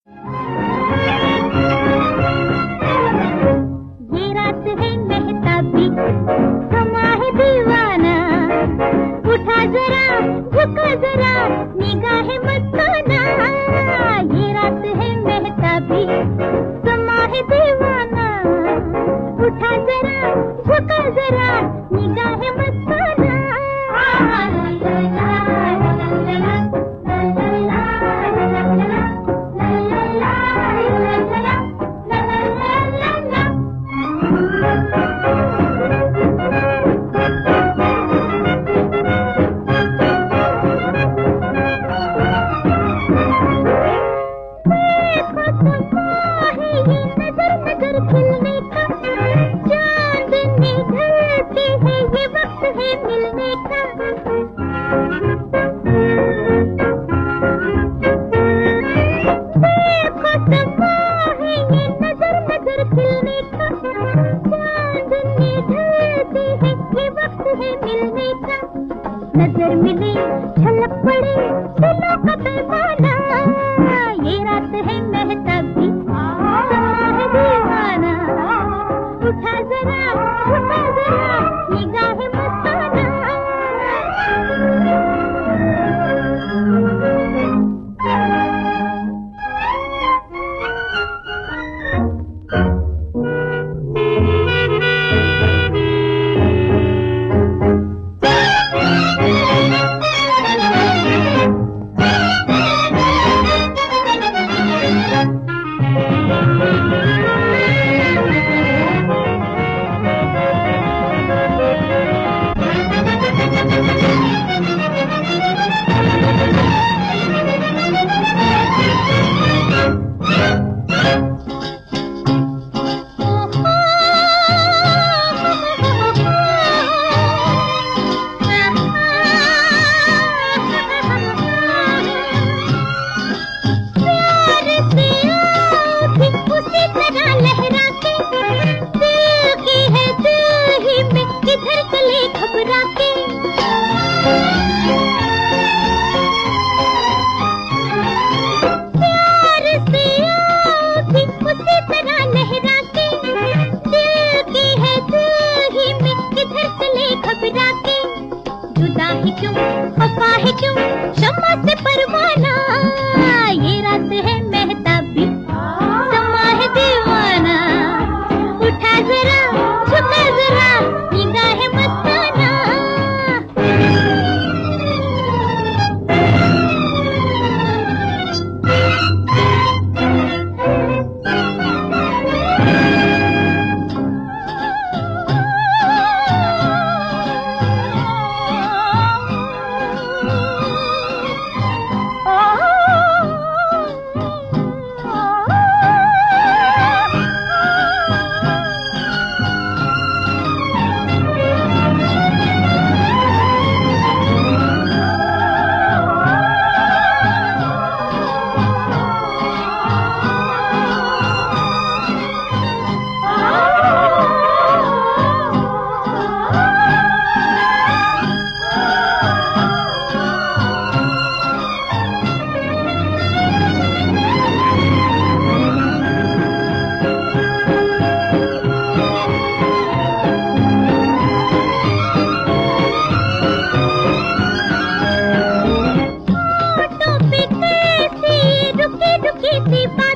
ये रात है मेहताबी, समा है दीवाना, उठा जरा झुका जरा निगाहें मस्ताना। ये रात है मेहताबी, समा है दीवाना, उठा जरा झुका जरा निगाहें मस्ताना। नजर मिले झलक पड़े दिलों का पैमाना। ये रात है मेहताबी, समा है दीवाना, उठा जरा झुका जरा निगाहें मस्ताना। जुदा ही क्यों खफा है क्यों शम्मा से परवाना। ये रात है मेहताबी, समा है दीवाना, उठा जरा झुका जरा निगाहें मस्ताना। रुकी रुकी सी